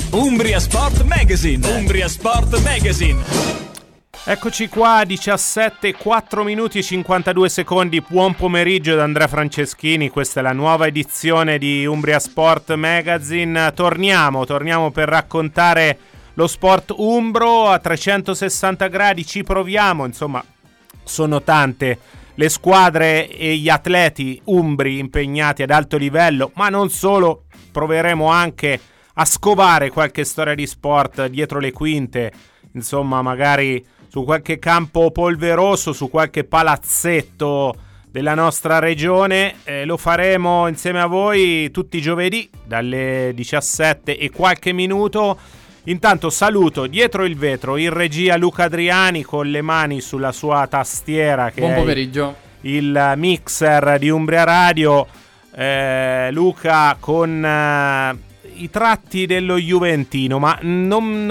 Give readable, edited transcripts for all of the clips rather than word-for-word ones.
Umbria Sport Magazine. Umbria Sport Magazine. Eccoci qua, 17, 4 minuti e 52 secondi. Buon pomeriggio da Andrea Franceschini. Questa è la nuova edizione di Umbria Sport Magazine. Torniamo per raccontare lo sport umbro a 360 gradi. Ci proviamo, insomma, sono tante le squadre e gli atleti umbri impegnati ad alto livello, ma non solo. Proveremo anche a scovare qualche storia di sport dietro le quinte, insomma, magari su qualche campo polveroso, su qualche palazzetto della nostra regione. Lo faremo insieme a voi tutti i giovedì dalle 17 e qualche minuto. Intanto saluto dietro il vetro in regia Luca Adriani con le mani sulla sua tastiera, che buon pomeriggio, è il mixer di Umbria Radio. Luca con i tratti dello Juventino, ma non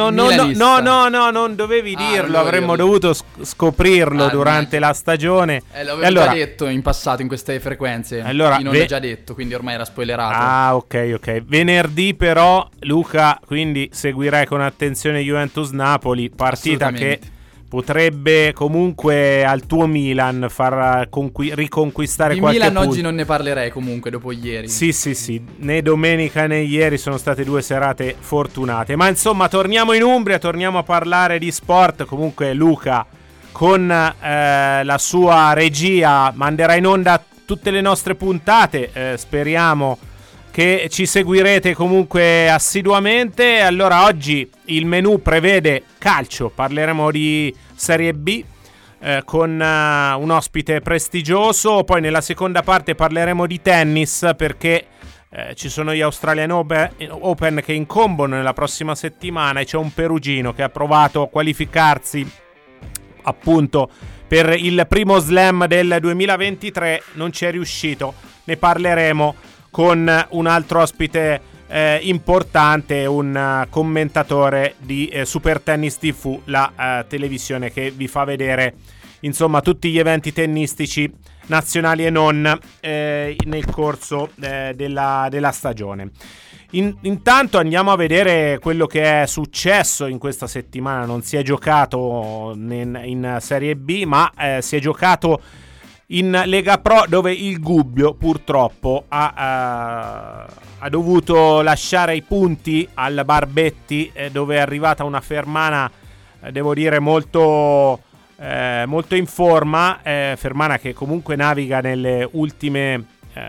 dovevi dirlo, avremmo dovuto scoprirlo durante la stagione. L'avevo già detto in passato in queste frequenze. Io non l'ho già detto, quindi ormai era spoilerato. Ok. Venerdì però, Luca, quindi seguirai con attenzione Juventus-Napoli, partita che potrebbe comunque al tuo Milan far riconquistare di qualche Milan punto. Oggi non ne parlerei comunque dopo ieri. Sì, né domenica né ieri sono state due serate fortunate. Ma insomma, torniamo in Umbria, torniamo a parlare di sport. Comunque Luca con la sua regia manderà in onda tutte le nostre puntate. Speriamo che ci seguirete comunque assiduamente. Allora, oggi il menù prevede calcio, parleremo di Serie B con un ospite prestigioso. Poi nella seconda parte parleremo di tennis, perché ci sono gli Australian Open che incombono nella prossima settimana e c'è un perugino che ha provato a qualificarsi appunto per il primo slam del 2023, non ci è riuscito. Ne parleremo con un altro ospite importante, un commentatore di Super Tennis TV, la televisione che vi fa vedere insomma tutti gli eventi tennistici nazionali e non nel corso della stagione. Intanto andiamo a vedere quello che è successo in questa settimana. Non si è giocato in Serie B, ma si è giocato in Lega Pro, dove il Gubbio purtroppo ha dovuto lasciare i punti al Barbetti, dove è arrivata una Fermana, devo dire molto in forma, Fermana che comunque naviga nelle ultime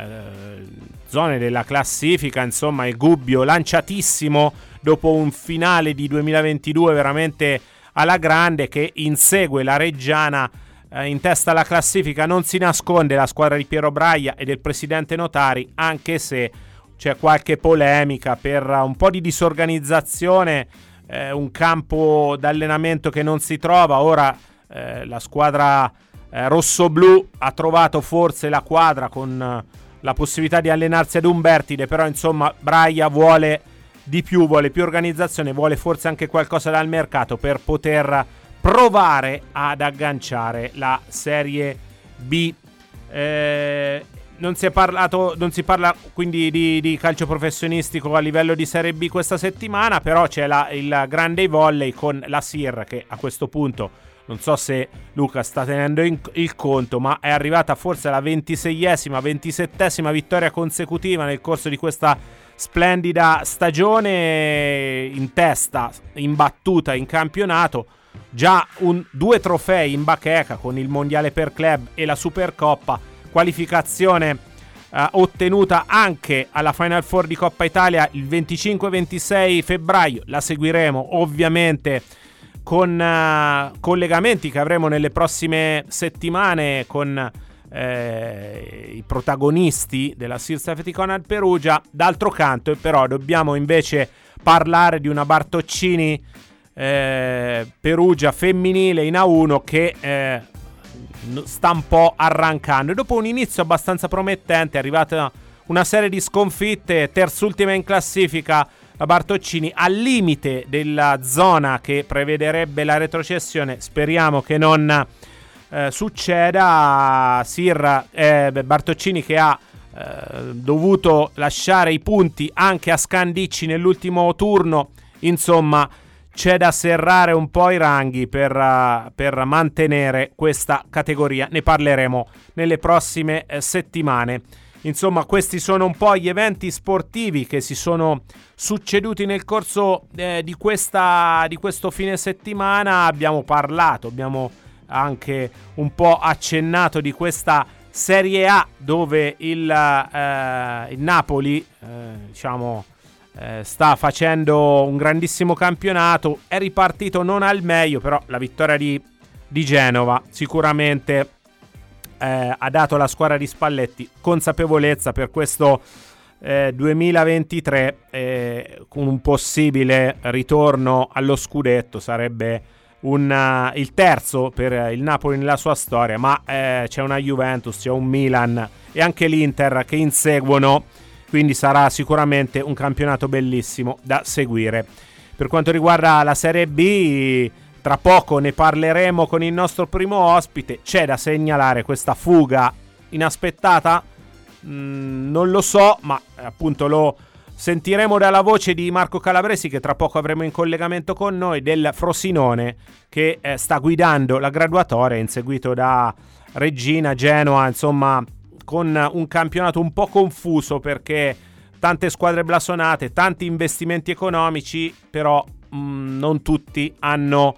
zone della classifica. Insomma, il Gubbio lanciatissimo dopo un finale di 2022 veramente alla grande, che insegue la Reggiana in testa alla classifica. Non si nasconde la squadra di Piero Braia e del presidente Notari, anche se c'è qualche polemica per un po' di disorganizzazione, un campo d'allenamento che non si trova. Ora la squadra rossoblù ha trovato forse la quadra con la possibilità di allenarsi ad Umbertide, però insomma Braia vuole di più, vuole più organizzazione, vuole forse anche qualcosa dal mercato per poter provare ad agganciare la Serie B. Non si parla quindi di calcio professionistico a livello di Serie B questa settimana, però c'è il grande volley con la SIR, che a questo punto non so se Luca sta tenendo il conto, ma è arrivata forse alla 27esima vittoria consecutiva nel corso di questa splendida stagione, in testa, imbattuta in campionato. Già 2 trofei in bacheca con il mondiale per club e la Supercoppa, qualificazione ottenuta anche alla Final Four di Coppa Italia il 25-26 febbraio. La seguiremo ovviamente con collegamenti che avremo nelle prossime settimane con i protagonisti della SIR Safety Conad Perugia. D'altro canto però dobbiamo invece parlare di una Bartoccini Perugia femminile in A1 che sta un po' arrancando. Dopo un inizio abbastanza promettente è arrivata una serie di sconfitte, terzultima in classifica la Bartoccini, al limite della zona che prevederebbe la retrocessione. Speriamo che non succeda. Bartoccini che ha dovuto lasciare i punti anche a Scandicci nell'ultimo turno insomma c'è da serrare un po' i ranghi per mantenere questa categoria. Ne parleremo nelle prossime settimane. Insomma, questi sono un po' gli eventi sportivi che si sono succeduti nel corso di questo fine settimana. Abbiamo anche un po' accennato di questa Serie A, dove il Napoli sta facendo un grandissimo campionato. È ripartito non al meglio, però la vittoria di Genova sicuramente ha dato alla squadra di Spalletti consapevolezza per questo 2023, con un possibile ritorno allo scudetto. Sarebbe il terzo per il Napoli nella sua storia, ma c'è una Juventus, c'è un Milan e anche l'Inter che inseguono, quindi sarà sicuramente un campionato bellissimo da seguire. Per quanto riguarda la Serie B, tra poco ne parleremo con il nostro primo ospite. C'è da segnalare questa fuga inaspettata? Non lo so, ma appunto lo sentiremo dalla voce di Marco Calabresi, che tra poco avremo in collegamento con noi, del Frosinone, che sta guidando la graduatoria, inseguito da Reggina, Genoa, insomma con un campionato un po' confuso perché tante squadre blasonate, tanti investimenti economici, però non tutti hanno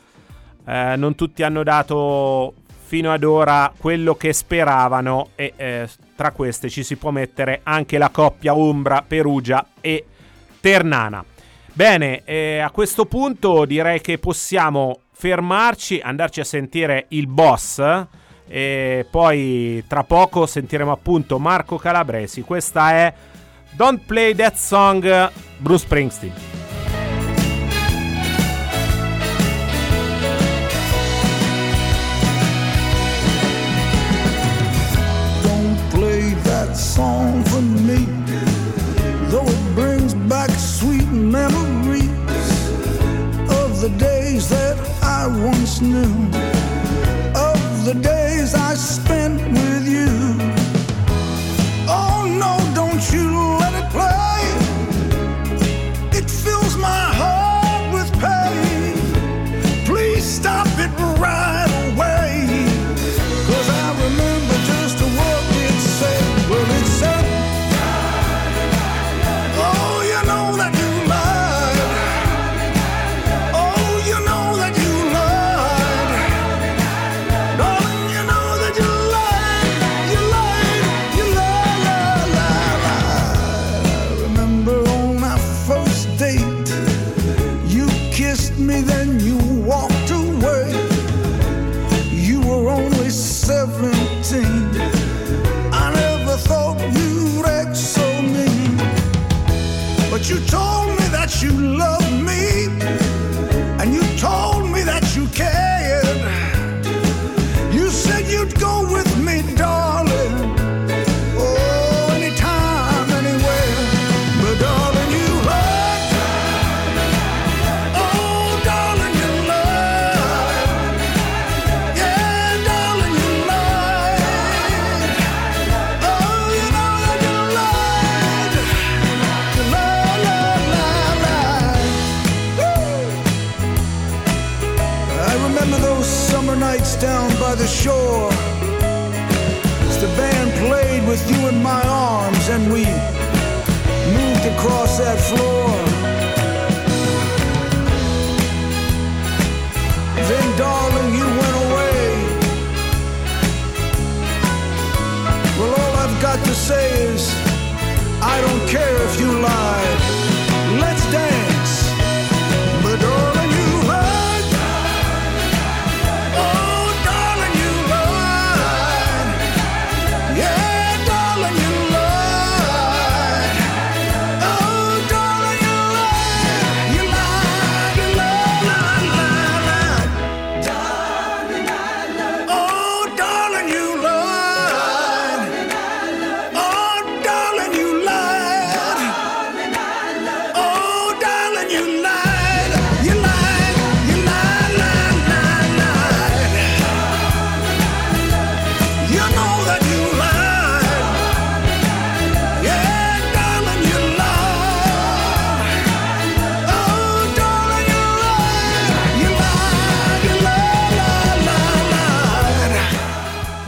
dato fino ad ora quello che speravano, e tra queste ci si può mettere anche la coppia Umbra, Perugia e Ternana. Bene, a questo punto direi che possiamo fermarci, andarci a sentire il boss, e poi tra poco sentiremo appunto Marco Calabresi. Questa è Don't Play That Song, Bruce Springsteen. That song for me, though it brings back sweet memories of the days that I once knew, of the days I spent with you. Oh no, don't you let it play, it fills my heart with pain. Please stop it right away, 'cause I remember just what it said. Well, it said, oh, you know that you lied. Oh, you know that you lied. Darling, you know that you lied. You lied, you lied. I remember on our first date, you kissed me, then you walked away. You were only 17. Thought you'd act so mean, but you told me that you loved me, and you told me that you cared. You said you'd go with me, darling, oh, anytime, anywhere. But darling, you lied. Oh, darling, you lied. Yeah, darling, you lied. Summer nights down by the shore, as the band played with you in my arms and we moved across that floor. Then darling, you went away. Well, all I've got to say is I don't care if you lied. Let's dance. But darling, you lied. Yeah, darling, you lied. Oh, darling, you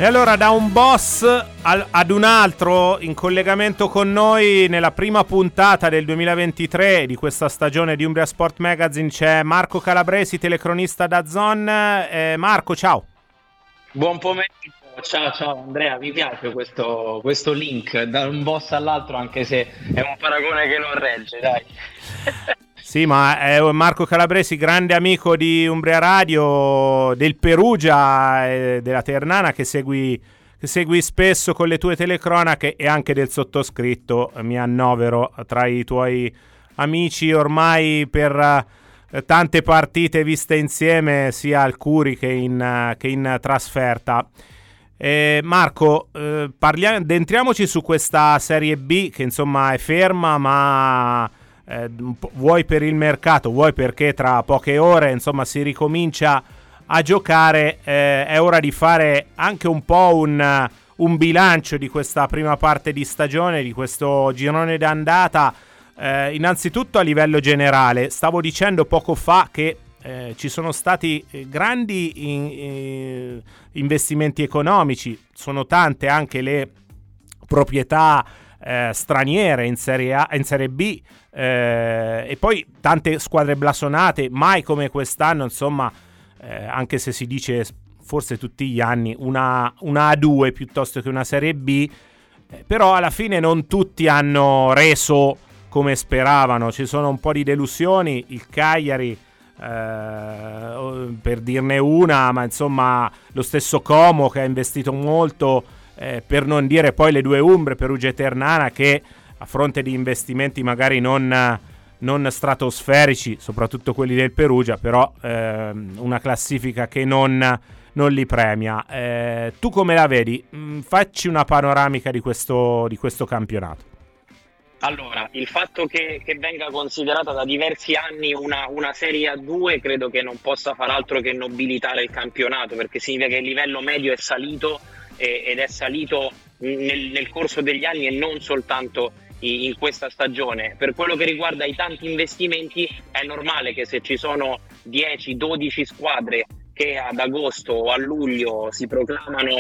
E allora da un boss ad un altro, in collegamento con noi nella prima puntata del 2023 di questa stagione di Umbria Sport Magazine c'è Marco Calabresi, telecronista da DAZN. Marco, ciao. Buon pomeriggio, ciao Andrea, mi piace questo link da un boss all'altro, anche se è un paragone che non regge, dai. Sì, ma è Marco Calabresi, grande amico di Umbria Radio, del Perugia e della Ternana, che segui spesso con le tue telecronache, e anche del sottoscritto. Mi annovero tra i tuoi amici ormai per tante partite viste insieme sia al Curi che in trasferta. Marco, addentriamoci su questa Serie B che insomma è ferma, ma vuoi per il mercato, vuoi perché tra poche ore insomma si ricomincia a giocare. È ora di fare anche un po' un bilancio di questa prima parte di stagione, di questo girone d'andata. Innanzitutto a livello generale, stavo dicendo poco fa che ci sono stati grandi investimenti economici, sono tante anche le proprietà straniere in Serie A, in Serie B, e poi tante squadre blasonate, mai come quest'anno, insomma, anche se si dice forse tutti gli anni una A2 piuttosto che una Serie B, però alla fine non tutti hanno reso come speravano, ci sono un po' di delusioni, il Cagliari per dirne una, ma insomma lo stesso Como che ha investito molto, per non dire poi le due Umbre, Perugia e Ternana, che a fronte di investimenti magari non stratosferici, soprattutto quelli del Perugia, però una classifica che non li premia. Tu come la vedi? Facci una panoramica di questo campionato. Allora, il fatto che venga considerata da diversi anni una Serie A2 credo che non possa far altro che nobilitare il campionato, perché significa che il livello medio è salito ed è salito nel corso degli anni e non soltanto in questa stagione. Per quello che riguarda i tanti investimenti, è normale che se ci sono 10-12 squadre che ad agosto o a luglio si proclamano,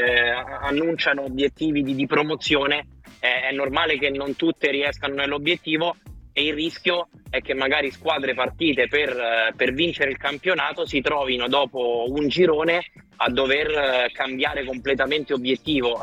annunciano obiettivi di promozione, è normale che non tutte riescano nell'obiettivo, e il rischio è che magari squadre partite per vincere il campionato si trovino dopo un girone a dover cambiare completamente obiettivo.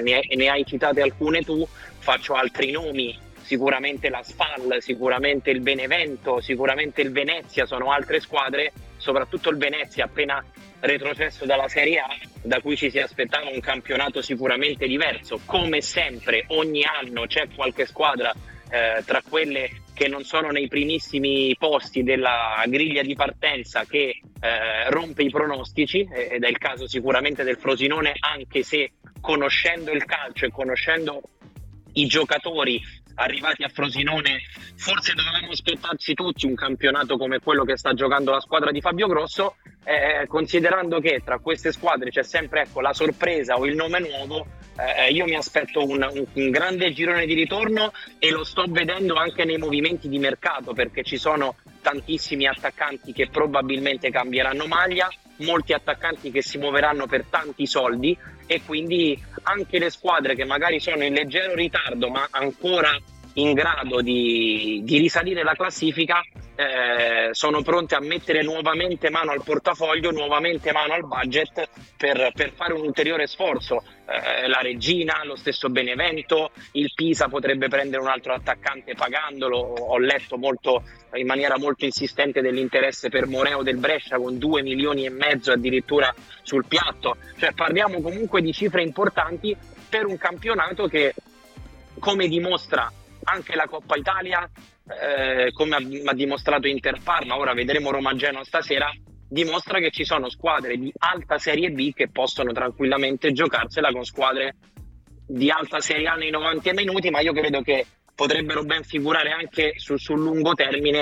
Ne hai citate alcune tu, faccio altri nomi: sicuramente la Spal, sicuramente il Benevento, sicuramente il Venezia, sono altre squadre, soprattutto il Venezia appena retrocesso dalla Serie A, da cui ci si aspettava un campionato sicuramente diverso. Come sempre, ogni anno c'è qualche squadra tra quelle che non sono nei primissimi posti della griglia di partenza che rompe i pronostici, ed è il caso sicuramente del Frosinone, anche se conoscendo il calcio e conoscendo i giocatori arrivati a Frosinone forse dovevamo aspettarci tutti un campionato come quello che sta giocando la squadra di Fabio Grosso, considerando che tra queste squadre c'è sempre la sorpresa o il nome nuovo. Io mi aspetto un grande girone di ritorno, e lo sto vedendo anche nei movimenti di mercato, perché ci sono tantissimi attaccanti che probabilmente cambieranno maglia, molti attaccanti che si muoveranno per tanti soldi, e quindi anche le squadre che magari sono in leggero ritardo ma ancora in grado di risalire la classifica sono pronte a mettere nuovamente mano al portafoglio, nuovamente mano al budget per fare un ulteriore sforzo. La Regina, lo stesso Benevento, il Pisa potrebbe prendere un altro attaccante pagandolo. Ho letto in maniera molto insistente dell'interesse per Moreo del Brescia con 2,5 milioni addirittura sul piatto. Cioè parliamo comunque di cifre importanti per un campionato che, come dimostra anche la Coppa Italia, come ha dimostrato Inter Parma, ora vedremo Roma Genoa stasera, dimostra che ci sono squadre di alta Serie B che possono tranquillamente giocarsela con squadre di alta Serie A nei 90 minuti, ma io credo che potrebbero ben figurare anche sul lungo termine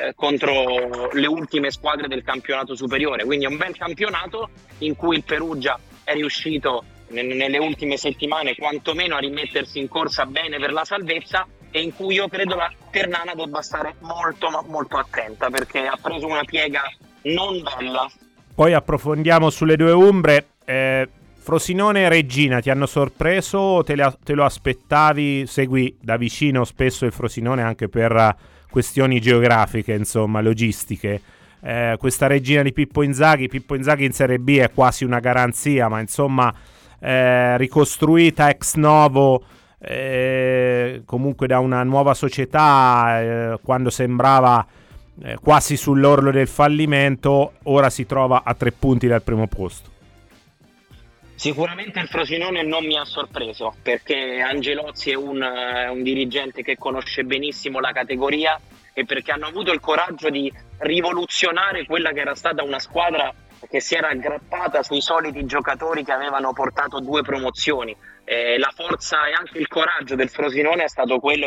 contro le ultime squadre del campionato superiore. Quindi è un bel campionato in cui il Perugia è riuscito nelle ultime settimane quantomeno a rimettersi in corsa bene per la salvezza, e in cui io credo la Ternana debba stare molto ma molto attenta, perché ha preso una piega non bella. Poi approfondiamo sulle due Umbre. Frosinone e Reggina ti hanno sorpreso o te lo aspettavi? Segui da vicino spesso il Frosinone anche per questioni geografiche, insomma, logistiche. Questa Reggina di Pippo Inzaghi in Serie B è quasi una garanzia, ma insomma ricostruita ex novo, comunque da una nuova società, quando sembrava quasi sull'orlo del fallimento, ora si trova a 3 punti dal primo posto. Sicuramente il Frosinone non mi ha sorpreso, perché Angelozzi è un dirigente che conosce benissimo la categoria e perché hanno avuto il coraggio di rivoluzionare quella che era stata una squadra che si era aggrappata sui soliti giocatori che avevano portato 2 promozioni. La forza e anche il coraggio del Frosinone è stato quello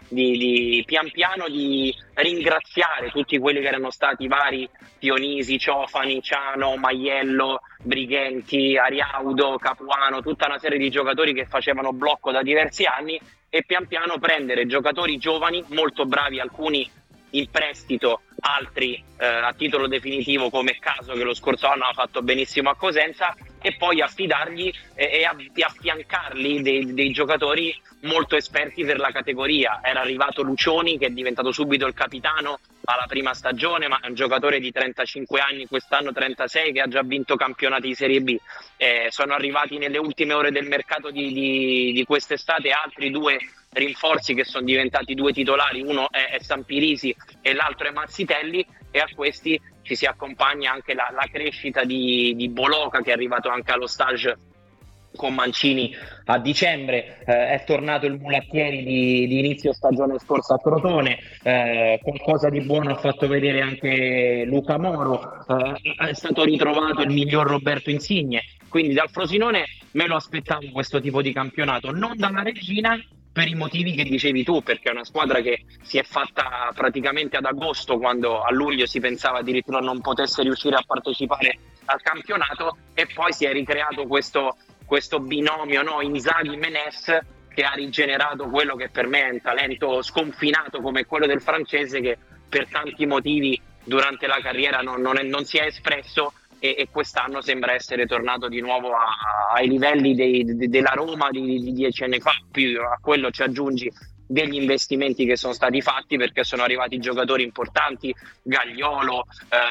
di pian piano di ringraziare tutti quelli che erano stati vari Pionisi, Ciofani, Ciano, Maiello, Brighenti, Ariaudo, Capuano, tutta una serie di giocatori che facevano blocco da diversi anni, e pian piano prendere giocatori giovani molto bravi, alcuni in prestito, altri a titolo definitivo come Caso, che lo scorso anno ha fatto benissimo a Cosenza, e poi affidargli e affiancarli dei giocatori molto esperti per la categoria. Era arrivato Lucioni, che è diventato subito il capitano alla prima stagione, ma è un giocatore di 35 anni, quest'anno 36, che ha già vinto campionati di Serie B. Sono arrivati nelle ultime ore del mercato di quest'estate altri 2 rinforzi che sono diventati 2 titolari, uno è Sampirisi e l'altro è Mazzitelli, e a questi ci si accompagna anche la crescita di Boloca, che è arrivato anche allo stage con Mancini a dicembre. È tornato il Mulattieri di inizio stagione scorsa a Crotone, qualcosa di buono ha fatto vedere anche Luca Moro, è stato ritrovato il miglior Roberto Insigne, quindi dal Frosinone me lo aspettavo questo tipo di campionato, non dalla Reggina, per i motivi che dicevi tu, perché è una squadra che si è fatta praticamente ad agosto, quando a luglio si pensava addirittura non potesse riuscire a partecipare al campionato, e poi si è ricreato questo binomio, no? Inzaghi-Menes, che ha rigenerato quello che per me è un talento sconfinato come quello del francese, che per tanti motivi durante la carriera non si è espresso, e quest'anno sembra essere tornato di nuovo ai livelli della Roma di 10 anni fa. Più a quello ci aggiungi degli investimenti che sono stati fatti, perché sono arrivati giocatori importanti, Gagliolo,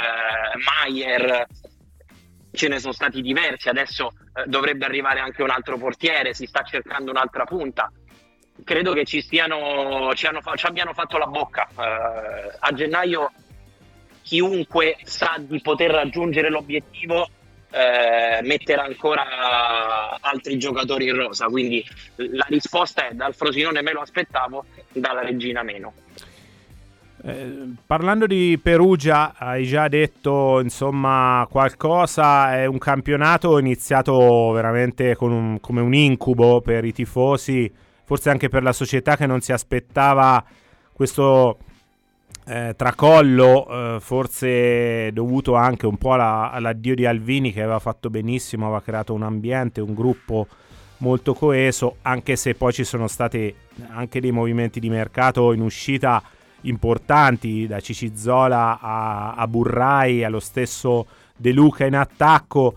Maier, ce ne sono stati diversi, adesso dovrebbe arrivare anche un altro portiere, si sta cercando un'altra punta. Credo che ci abbiano fatto la bocca. A gennaio chiunque sa di poter raggiungere l'obiettivo metterà ancora altri giocatori in rosa, quindi la risposta è: dal Frosinone me lo aspettavo, dalla Reggina meno. Parlando di Perugia, hai già detto insomma qualcosa. È un campionato iniziato veramente come un incubo per i tifosi, forse anche per la società, che non si aspettava questo tracollo, forse dovuto anche un po' all'addio di Alvini, che aveva fatto benissimo, aveva creato un ambiente, un gruppo molto coeso, anche se poi ci sono stati anche dei movimenti di mercato in uscita importanti, da Cicizzola a Burrai, allo stesso De Luca in attacco,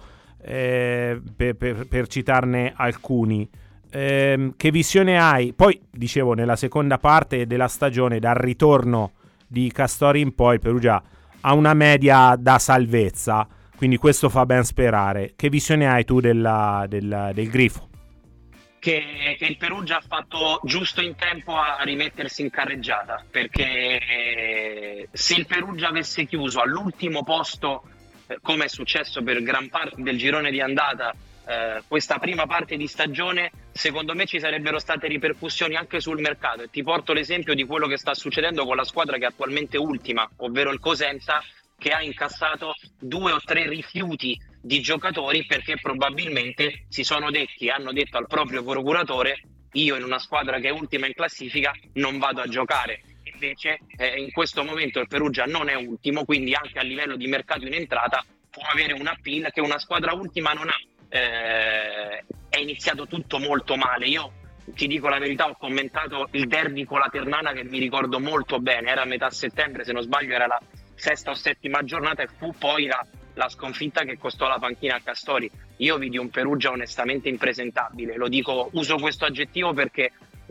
per citarne alcuni. Che visione hai? Poi dicevo, nella seconda parte della stagione, dal ritorno di Castori in poi, il Perugia ha una media da salvezza, quindi questo fa ben sperare. Che visione hai tu del Grifo? Che il Perugia ha fatto giusto in tempo a rimettersi in carreggiata, perché se il Perugia avesse chiuso all'ultimo posto, come è successo per gran parte del girone di andata, questa prima parte di stagione, secondo me ci sarebbero state ripercussioni anche sul mercato. E ti porto l'esempio di quello che sta succedendo con la squadra che è attualmente ultima, ovvero il Cosenza, che ha incassato 2 o 3 rifiuti di giocatori, perché probabilmente hanno detto al proprio procuratore: io in una squadra che è ultima in classifica non vado a giocare. Invece in questo momento il Perugia non è ultimo, quindi anche a livello di mercato in entrata può avere un appeal che una squadra ultima non ha. È iniziato tutto molto male. Io ti dico la verità, ho commentato il derby con la Ternana, che mi ricordo molto bene, era a metà settembre se non sbaglio, era la 6ª o 7ª giornata, e fu poi la sconfitta che costò la panchina a Castori. Io vidi un Perugia onestamente impresentabile, lo dico, uso questo aggettivo perché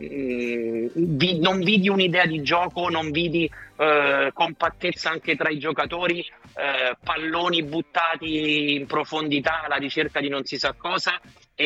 non vidi un'idea di gioco, non vidi compattezza anche tra i giocatori, palloni buttati in profondità alla ricerca di non si sa cosa,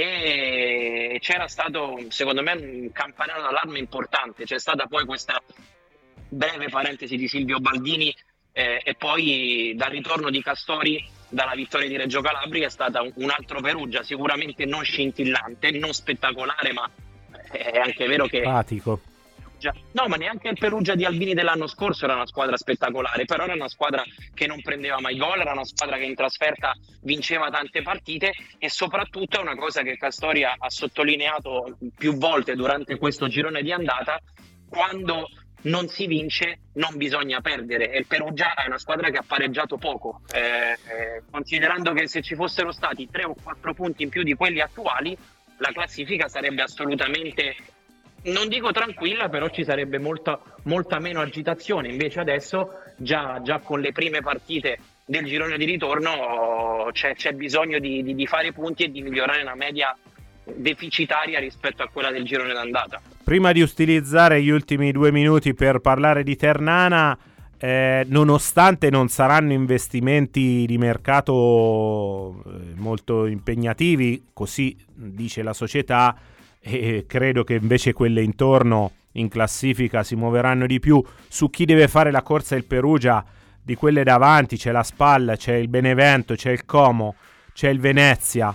e c'era stato secondo me un campanello d'allarme importante. C'è stata poi questa breve parentesi di Silvio Baldini e poi dal ritorno di Castori dalla vittoria di Reggio Calabria è stata un altro Perugia, sicuramente non scintillante, non spettacolare, ma è anche vero che pratico. No, ma neanche il Perugia di Albini dell'anno scorso era una squadra spettacolare, però era una squadra che non prendeva mai gol, era una squadra che in trasferta vinceva tante partite, e soprattutto è una cosa che Castori ha sottolineato più volte durante questo girone di andata: quando non si vince non bisogna perdere, e il Perugia è una squadra che ha pareggiato poco, considerando che se ci fossero stati 3 o 4 punti in più di quelli attuali la classifica sarebbe assolutamente, non dico tranquilla, però ci sarebbe molta meno agitazione. Invece adesso già con le prime partite del girone di ritorno c'è bisogno di fare punti e di migliorare una media deficitaria rispetto a quella del girone d'andata. Prima di utilizzare gli ultimi 2 minuti per parlare di Ternana, nonostante non saranno investimenti di mercato molto impegnativi, così dice la società, e credo che invece quelle intorno in classifica si muoveranno di più. Su chi deve fare la corsa il Perugia, di quelle davanti c'è la Spal, c'è il Benevento, c'è il Como, c'è il Venezia.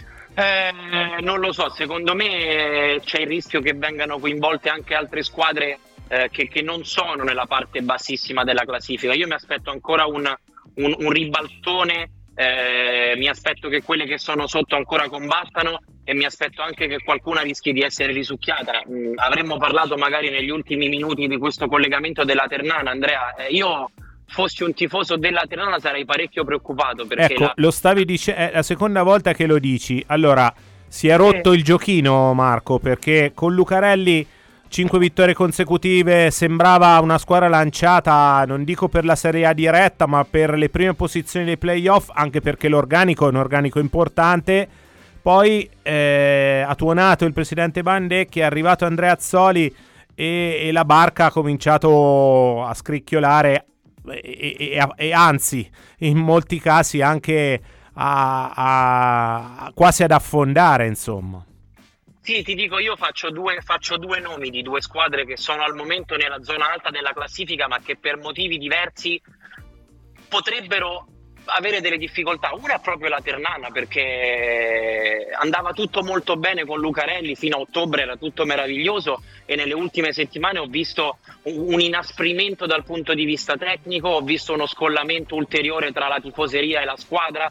Non lo so, secondo me c'è il rischio che vengano coinvolte anche altre squadre che non sono nella parte bassissima della classifica. Io mi aspetto ancora un ribaltone, mi aspetto che quelle che sono sotto ancora combattano, e mi aspetto anche che qualcuna rischi di essere risucchiata. Avremmo parlato magari negli ultimi minuti di questo collegamento della Ternana. Andrea, io fossi un tifoso della Ternana sarei parecchio preoccupato, perché ecco, lo stavi dicendo, è la seconda volta che lo dici. Allora, si è rotto il giochino, Marco, perché con Lucarelli 5 vittorie consecutive, sembrava una squadra lanciata, non dico per la Serie A diretta, ma per le prime posizioni dei playoff, anche perché l'organico è un organico importante. Poi ha tuonato il presidente Bandecchi, è arrivato Andrea Azzoli e la barca ha cominciato a scricchiolare e anzi in molti casi anche quasi ad affondare, insomma. Sì, ti dico, io faccio due nomi di 2 squadre che sono al momento nella zona alta della classifica, ma che per motivi diversi potrebbero avere delle difficoltà. Una è proprio la Ternana, perché andava tutto molto bene con Lucarelli, fino a ottobre era tutto meraviglioso, e nelle ultime settimane ho visto un inasprimento dal punto di vista tecnico, ho visto uno scollamento ulteriore tra la tifoseria e la squadra.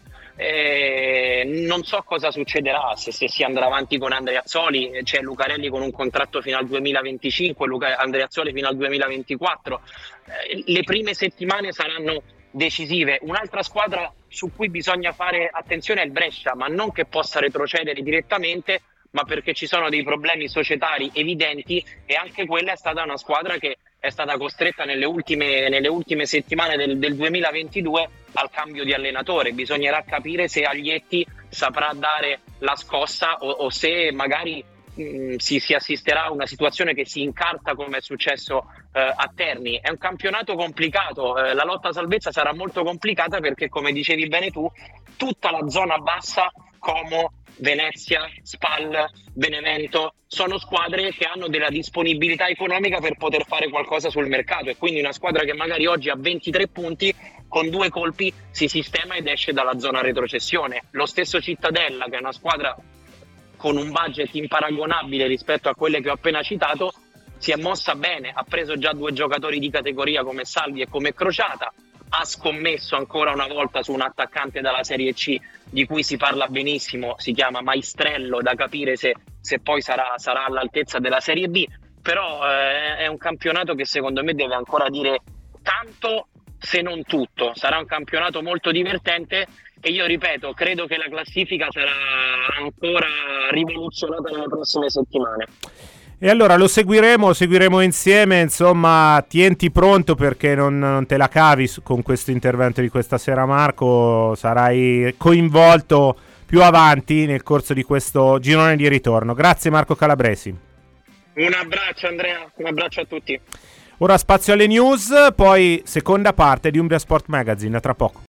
Non so cosa succederà, se si andrà avanti con Andreazzoli. C'è Lucarelli con un contratto fino al 2025, Andreazzoli fino al 2024. Le prime settimane saranno decisive. Un'altra squadra su cui bisogna fare attenzione è il Brescia, ma non che possa retrocedere direttamente, ma perché ci sono dei problemi societari evidenti, e anche quella è stata una squadra che è stata costretta nelle ultime settimane del 2022 al cambio di allenatore. Bisognerà capire se Aglietti saprà dare la scossa o se magari si assisterà a una situazione che si incarta, come è successo a Terni. È un campionato complicato, la lotta a salvezza sarà molto complicata, perché come dicevi bene tu, tutta la zona bassa, Como, Venezia, Spal, Benevento, sono squadre che hanno della disponibilità economica per poter fare qualcosa sul mercato, e quindi una squadra che magari oggi ha 23 punti, con 2 colpi si sistema ed esce dalla zona retrocessione. Lo stesso Cittadella, che è una squadra con un budget imparagonabile rispetto a quelle che ho appena citato, si è mossa bene, ha preso già 2 giocatori di categoria come Salvi e come Crociata, ha scommesso ancora una volta su un attaccante dalla Serie C di cui si parla benissimo, si chiama Maestrello, da capire se poi sarà all'altezza della Serie B. Però è un campionato che secondo me deve ancora dire tanto, se non tutto. Sarà un campionato molto divertente, e io ripeto, credo che la classifica sarà ancora rivoluzionata nelle prossime settimane. E allora lo seguiremo insieme, insomma, tienti pronto perché non te la cavi con questo intervento di questa sera, Marco, sarai coinvolto più avanti nel corso di questo girone di ritorno. Grazie Marco Calabresi. Un abbraccio Andrea, un abbraccio a tutti. Ora spazio alle news, poi seconda parte di Umbria Sport Magazine, tra poco.